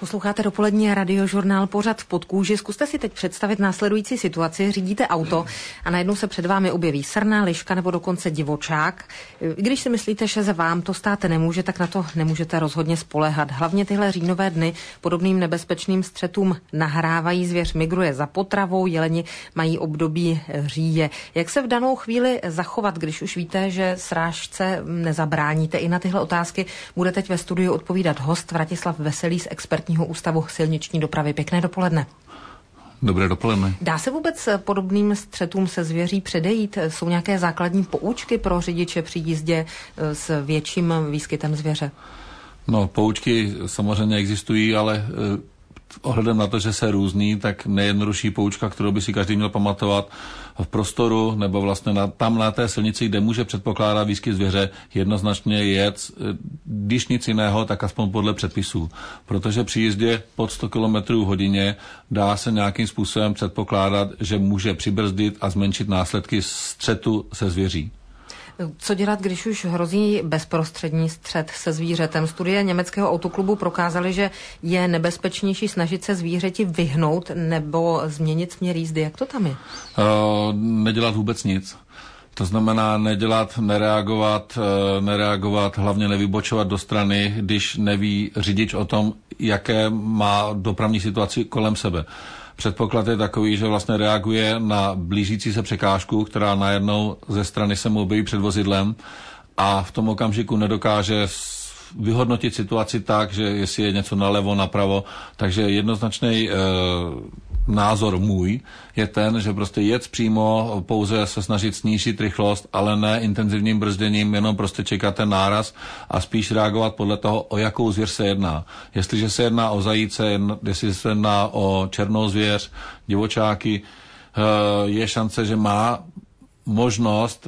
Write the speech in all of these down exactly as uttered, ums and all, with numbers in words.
Posloucháte dopolední radiožurnál Pořad v podkůži. Zkuste si teď představit následující situaci. Řídíte auto a najednou se před vámi objeví srna, liška nebo dokonce divočák. Když si myslíte, že se vám to stát nemůže, tak na to nemůžete rozhodně spoléhat. Hlavně tyhle říjnové dny podobným nebezpečným střetům nahrávají. Zvěř migruje za potravou, jeleni mají období říje. Jak se v danou chvíli zachovat, když už víte, že srážce nezabráníte? I na tyhle otázky bude teď ve studiu odpovídat host Vratislav Veselý z Expertního ústavu silniční dopravy. Pěkné dopoledne. Dobré dopoledne. Dá se vůbec podobným střetům se zvěří předejít? Jsou nějaké základní poučky pro řidiče při jízdě s větším výskytem zvěře? No, poučky samozřejmě existují, ale eh, ohledem na to, že se různí, tak nejjednodušší poučka, kterou by si každý měl pamatovat v prostoru nebo vlastně na, tam na té silnici, kde může předpokládat výskyt zvěře, jednoznačně jet, když nic jiného, tak aspoň podle předpisů. Protože při jízdě pod sto kilometrů hodině dá se nějakým způsobem předpokládat, že může přibrzdit a zmenšit následky střetu se zvěří. Co dělat, když už hrozí bezprostřední střet se zvířetem? Studie německého autoklubu prokázaly, že je nebezpečnější snažit se zvířeti vyhnout nebo změnit směr jízdy. Jak to tam je? Uh, nedělat vůbec nic. To znamená nedělat, nereagovat, nereagovat, hlavně nevybočovat do strany, když neví řidič o tom, jaké má dopravní situaci kolem sebe. Předpoklad je takový, že vlastně reaguje na blížící se překážku, která najednou ze strany se mu objeví před vozidlem a v tom okamžiku nedokáže vyhodnotit situaci tak, že jestli je něco nalevo, napravo. Takže jednoznačný e, názor můj je ten, že prostě jet přímo, pouze se snažit snížit rychlost, ale ne intenzivním brzděním, jenom prostě čekat ten náraz a spíš reagovat podle toho, o jakou zvěř se jedná. Jestliže se jedná o zajíce, jestli se jedná o černou zvěř, divočáky, e, je šance, že má možnost e,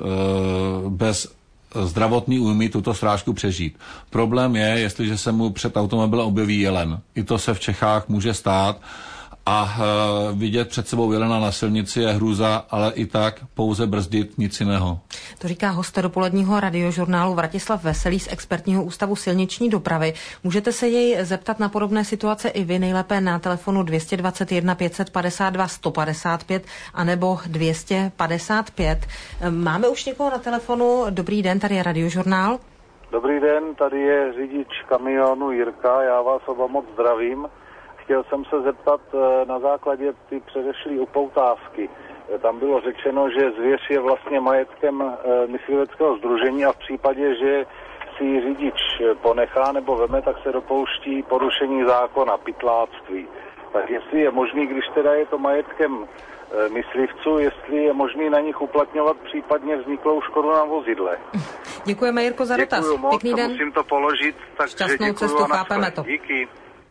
bez zdravotní újmy tuto srážku přežít. Problém je, jestliže se mu před automobilem objeví jelen. I to se v Čechách může stát a e, vidět před sebou jelena na silnici je hrůza, ale i tak pouze brzdit, nic jiného. To říká host dopoledního radiožurnálu Vratislav Veselý z Expertního ústavu silniční dopravy. Můžete se jej zeptat na podobné situace i vy, nejlépe na telefonu dvě stě dvacet jedna pět set padesát dva sto padesát pět anebo dvě stě padesát pět. Máme už někoho na telefonu. Dobrý den, tady je radiožurnál. Dobrý den, tady je řidič kamionu Jirka, já vás oba moc zdravím. Chtěl jsem se zeptat na základě ty předešlé upoutávky. Tam bylo řečeno, že zvěř je vlastně majetkem mysliveckého sdružení a v případě, že si ji řidič ponechá nebo veme, tak se dopouští porušení zákona, pytláctví. Tak jestli je možný, když teda je to majetkem myslivců, jestli je možný na nich uplatňovat případně vzniklou škodu na vozidle. Děkujeme, Jirko, za dotaz. Děkuju moc, Pěkný den. Musím to položit. Šťastnou cestu, chápeme to. Díky.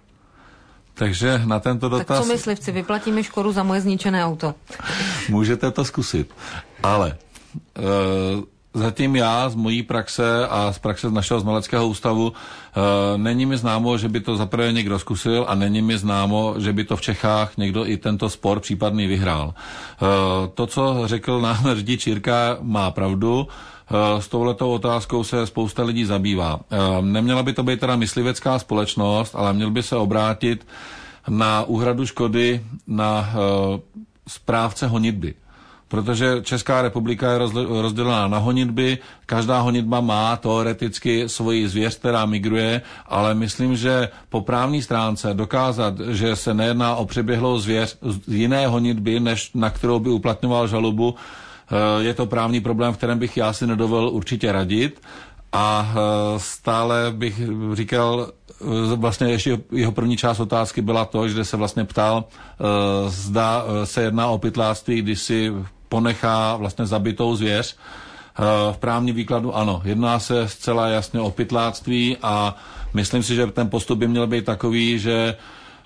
Takže na tento dotaz... Tak co myslivci, vyplatíme škodu za moje zničené auto? Můžete to zkusit, ale e, zatím já z mojí praxe a z praxe z našeho znaleckého ústavu e, není mi známo, že by to zaprvé někdo zkusil a není mi známo, že by to v Čechách někdo i tento spor případný vyhrál. E, to, co řekl nám řidič Jirka, má pravdu. S touhletou otázkou se spousta lidí zabývá. Neměla by to být teda myslivecká společnost, ale měl by se obrátit na úhradu škody na správce honitby. Protože Česká republika je rozdělená na honitby, každá honitba má teoreticky svoji zvěř, která migruje, ale myslím, že po právní stránce dokázat, že se nejedná o přeběhlou zvěř z jiné honitby, než na kterou by uplatňoval žalobu, je to právní problém, v kterém bych já si nedovolil určitě radit a stále bych říkal, vlastně ještě jeho první část otázky byla to, že se vlastně ptal, zda se jedná o pytláctví, když si ponechá vlastně zabitou zvěř. V právním výkladu ano, jedná se zcela jasně o pytláctví a myslím si, že ten postup by měl být takový, že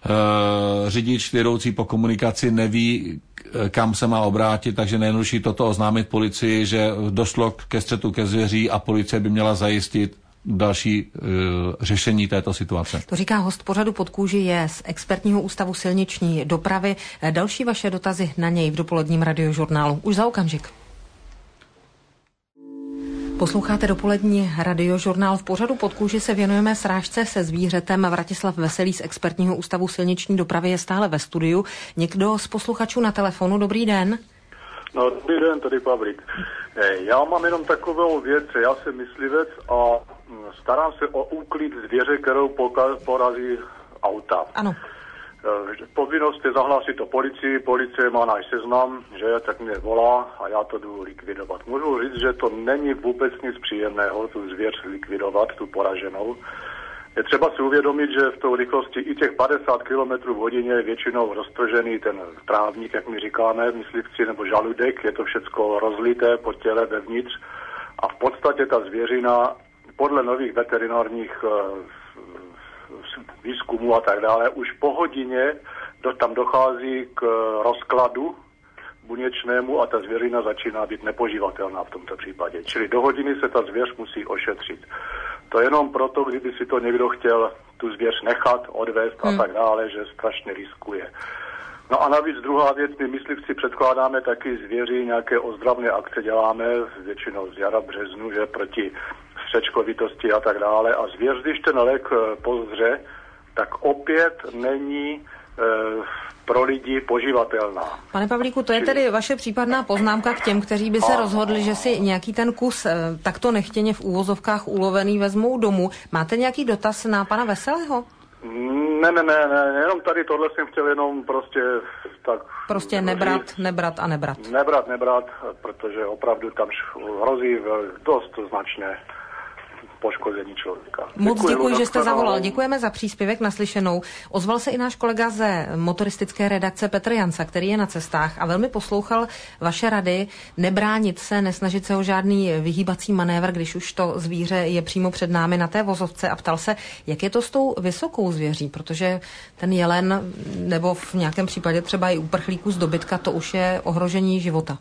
řidič jedoucí po komunikaci neví, kam se má obrátit, takže nejjednodušší toto oznámit policii, že došlo ke střetu ke zvěří a policie by měla zajistit další uh, řešení této situace. To říká host pořadu Pod kůži, je z Expertního ústavu silniční dopravy. Další vaše dotazy na něj v dopoledním radiožurnálu už za okamžik. Posloucháte dopolední radiožurnál. V pořadu Pod kůži se věnujeme srážce se zvířetem. Vratislav Veselý z Expertního ústavu silniční dopravy je stále ve studiu. Někdo z posluchačů na telefonu, dobrý den. No, dobrý den, tady Pavlík. Já mám jenom takovou věc, já jsem myslivec a starám se o úklid zvěře, kterou porazí auta. Ano. Povinnost je zahlásit to policii, policie má náš seznam, že tak mě volá a já to jdu likvidovat. Můžu říct, že to není vůbec nic příjemného, tu zvěř likvidovat, tu poraženou. Je třeba si uvědomit, že v tou rychlosti i těch padesát kilometrů v hodině je většinou roztržený ten trávník, jak my říkáme, myslivci, nebo žaludek, je to všecko rozlité po těle vevnitř a v podstatě ta zvěřina podle nových veterinárních výzkumu a tak dále, už po hodině do, tam dochází k rozkladu buněčnému a ta zvěřina začíná být nepoživatelná v tomto případě. Čili do hodiny se ta zvěř musí ošetřit. To jenom proto, kdyby si to někdo chtěl tu zvěř nechat, odvést hmm. a tak dále, že strašně riskuje. No a navíc druhá věc, my myslivci předkládáme taky zvěři, nějaké ozdravné akce děláme, většinou z jara, březnu, že proti střečkovitosti a tak dále. A zvěř, když ten lék pozře, tak opět není e, pro lidi poživatelná. Pane Pavlíku, to je tedy vaše případná poznámka k těm, kteří by se a... rozhodli, že si nějaký ten kus e, takto nechtěně v úvozovkách ulovený vezmou domů. Máte nějaký dotaz na pana Veselého? Ne, ne, ne, ne, jenom tady tohle jsem chtěl jenom prostě tak... Prostě nebrat, říct, nebrat a nebrat. Nebrat, nebrat, protože opravdu tam hrozí dost značné poškození člověka. Moc děkuji, že jste zavolal. Děkujeme za příspěvek naslyšenou. Ozval se i náš kolega ze motoristické redakce Petr Jansa, který je na cestách a velmi poslouchal vaše rady nebránit se, nesnažit se o žádný vyhýbací manévr, když už to zvíře je přímo před námi na té vozovce a ptal se, jak je to s tou vysokou zvěří, protože ten jelen nebo v nějakém případě třeba i uprchlíků z dobytka, to už je ohrožení života.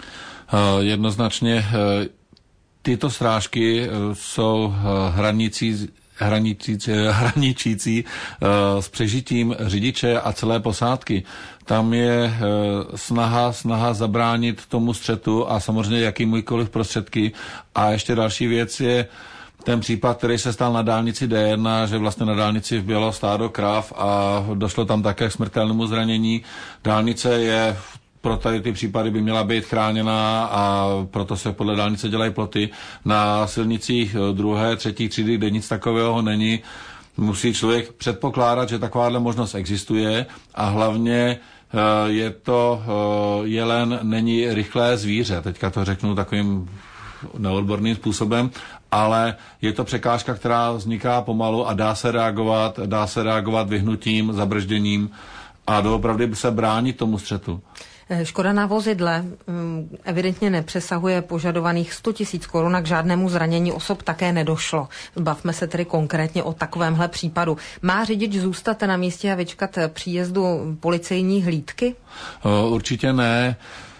Uh, jednoznačně uh... Tyto srážky jsou hranicí, hranicí, hraničící s přežitím řidiče a celé posádky. Tam je snaha, snaha zabránit tomu střetu a samozřejmě jakýmkoliv prostředky. A ještě další věc je ten případ, který se stal na dálnici D jedna, že vlastně na dálnici vbělo stádo krav a došlo tam také k smrtelnému zranění. Dálnice je pro tady ty případy by měla být chráněná a proto se podle dálnice dělají ploty. Na silnicích druhé, třetí třídy, kde nic takového není, musí člověk předpokládat, že takováhle možnost existuje a hlavně je to jelen, není rychlé zvíře. Teďka to řeknu takovým neodborným způsobem, ale je to překážka, která vzniká pomalu a dá se reagovat, dá se reagovat vyhnutím, zabržděním a doopravdy by se bránit tomu střetu. Škoda na vozidle evidentně nepřesahuje požadovaných sto tisíc korun a k žádnému zranění osob také nedošlo. Bavme se tedy konkrétně o takovémhle případu. Má řidič zůstat na místě a vyčkat příjezdu policejní hlídky? Určitě ne.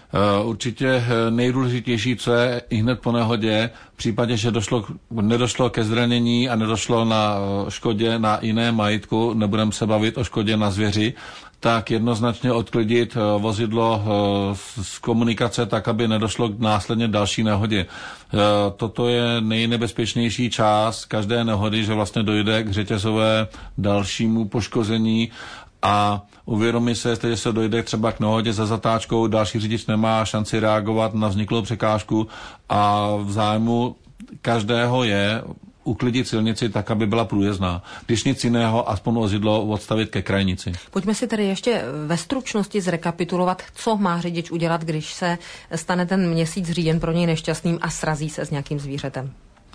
Určitě nejdůležitější, co je i hned po nehodě, v případě, že došlo, nedošlo ke zranění a nedošlo na škodě na jiné majetku, nebudeme se bavit o škodě na zvěři, tak jednoznačně odklidit vozidlo z komunikace tak, aby nedošlo k následně další nehodě. Toto je nejnebezpečnější část každé nehody, že vlastně dojde k řetězové dalšímu poškození a uvědomí se, jestli se dojde třeba k nehodě za zatáčkou, další řidič nemá šanci reagovat na vzniklou překážku a v zájmu každého je uklidit silnici tak, aby byla průjezdná. Když nic jiného, aspoň vozidlo odstavit ke krajnici. Pojďme si tedy ještě ve stručnosti zrekapitulovat, co má řidič udělat, když se stane ten měsíc říjen pro něj nešťastným a srazí se s nějakým zvířetem.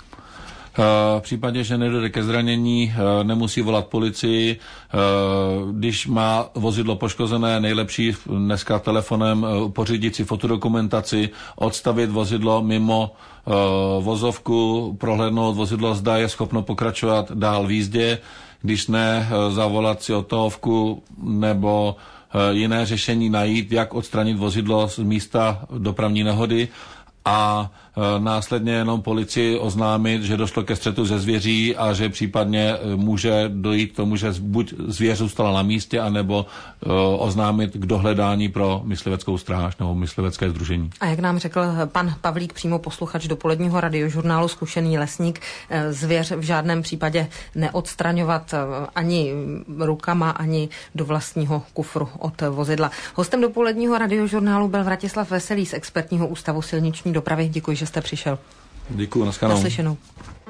V případě, že nedojde ke zranění, nemusí volat policii. Když má vozidlo poškozené, nejlepší dneska telefonem pořídit si fotodokumentaci, odstavit vozidlo mimo vozovku, prohlédnout vozidlo, zda je schopno pokračovat dál v jízdě. Když ne, zavolat si otohovku nebo jiné řešení najít, jak odstranit vozidlo z místa dopravní nehody. A následně jenom policii oznámit, že došlo ke střetu ze zvěří a že případně může dojít k tomu, že buď zvěř zůstala na místě, anebo oznámit k dohledání pro mysliveckou stráž nebo myslivecké sdružení. A jak nám řekl pan Pavlík, přímo posluchač dopoledního radiožurnálu, zkušený lesník, zvěř v žádném případě neodstraňovat ani rukama, ani do vlastního kufru od vozidla. Hostem dopoledního radiožurnálu byl Vratislav Veselý z Expertního ústavu silniční dopravy. Děkuji, že jste přišel. Děkuji, naschledanou. Naslyšenou.